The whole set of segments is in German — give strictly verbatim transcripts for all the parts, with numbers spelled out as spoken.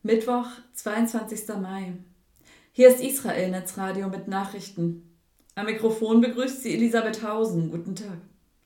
Mittwoch, zweiundzwanzigster Mai. Hier ist Israel Netzradio mit Nachrichten. Am Mikrofon begrüßt sie Elisabeth Hausen. Guten Tag.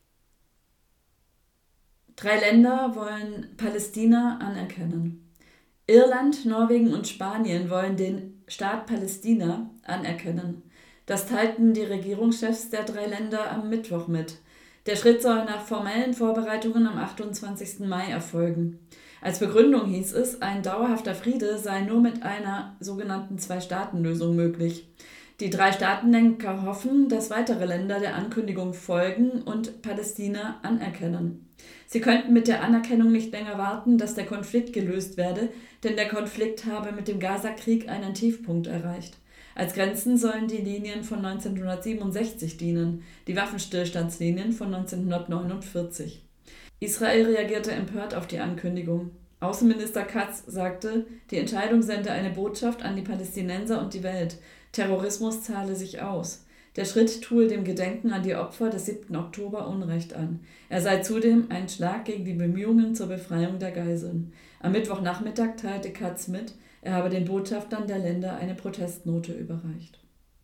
Drei Länder wollen Palästina anerkennen. Irland, Norwegen und Spanien wollen den Staat Palästina anerkennen. Das teilten die Regierungschefs der drei Länder am Mittwoch mit. Der Schritt soll nach formellen Vorbereitungen am achtundzwanzigsten Mai erfolgen. Als Begründung hieß es, ein dauerhafter Friede sei nur mit einer sogenannten Zwei-Staaten-Lösung möglich. Die drei Staatenlenker hoffen, dass weitere Länder der Ankündigung folgen und Palästina anerkennen. Sie könnten mit der Anerkennung nicht länger warten, dass der Konflikt gelöst werde, denn der Konflikt habe mit dem Gaza-Krieg einen Tiefpunkt erreicht. Als Grenzen sollen die Linien von neunzehnhundertsiebenundsechzig dienen, die Waffenstillstandslinien von neunzehnhundertneunundvierzig. Israel reagierte empört auf die Ankündigung. Außenminister Katz sagte, die Entscheidung sende eine Botschaft an die Palästinenser und die Welt. Terrorismus zahle sich aus. Der Schritt tue dem Gedenken an die Opfer des siebten Oktober Unrecht an. Er sei zudem ein Schlag gegen die Bemühungen zur Befreiung der Geiseln. Am Mittwochnachmittag teilte Katz mit, er habe den Botschaftern der Länder eine Protestnote überreicht.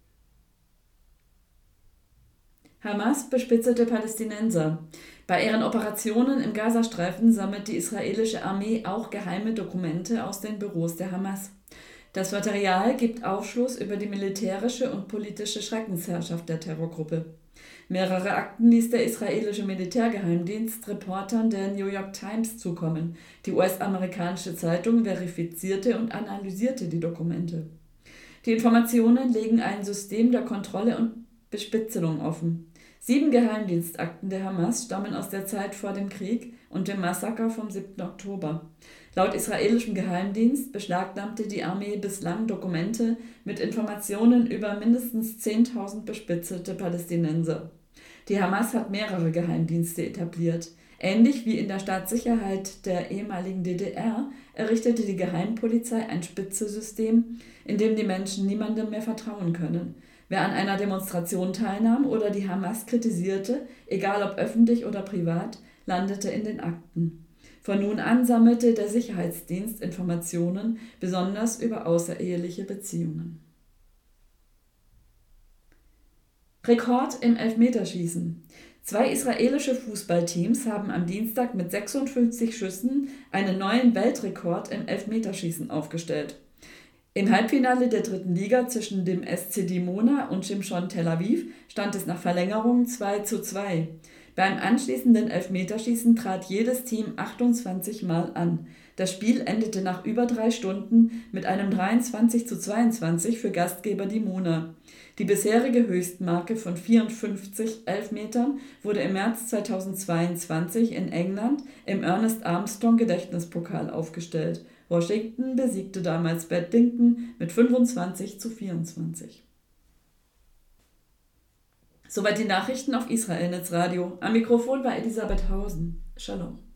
Hamas bespitzelte Palästinenser. Bei ihren Operationen im Gazastreifen sammelt die israelische Armee auch geheime Dokumente aus den Büros der Hamas. Das Material gibt Aufschluss über die militärische und politische Schreckensherrschaft der Terrorgruppe. Mehrere Akten ließ der israelische Militärgeheimdienst Reportern der New York Times zukommen. Die U S-amerikanische Zeitung verifizierte und analysierte die Dokumente. Die Informationen legen ein System der Kontrolle und Bespitzelung offen. Sieben Geheimdienstakten der Hamas stammen aus der Zeit vor dem Krieg und dem Massaker vom siebten Oktober. Laut israelischem Geheimdienst beschlagnahmte die Armee bislang Dokumente mit Informationen über mindestens zehntausend bespitzelte Palästinenser. Die Hamas hat mehrere Geheimdienste etabliert. Ähnlich wie in der Staatssicherheit der ehemaligen D D R errichtete die Geheimpolizei ein Spitzesystem, in dem die Menschen niemandem mehr vertrauen können. Wer an einer Demonstration teilnahm oder die Hamas kritisierte, egal ob öffentlich oder privat, landete in den Akten. Von nun an sammelte der Sicherheitsdienst Informationen, besonders über außereheliche Beziehungen. Rekord im Elfmeterschießen. Zwei israelische Fußballteams haben am Dienstag mit sechsundfünfzig Schüssen einen neuen Weltrekord im Elfmeterschießen aufgestellt. Im Halbfinale der dritten Liga zwischen dem S C Dimona und Shimshon Tel Aviv stand es nach Verlängerung zwei zu zwei. Beim anschließenden Elfmeterschießen trat jedes Team achtundzwanzig Mal an. Das Spiel endete nach über drei Stunden mit einem dreiundzwanzig zu zweiundzwanzig für Gastgeber Dimona. Die bisherige Höchstmarke von vierundfünfzig Elfmetern wurde im März zweitausendzweiundzwanzig in England im Ernest Armstrong Gedächtnispokal aufgestellt. Washington besiegte damals Badminton mit fünfundzwanzig zu vierundzwanzig. Soweit die Nachrichten auf Israel Netzradio. Am Mikrofon war Elisabeth Hausen. Shalom.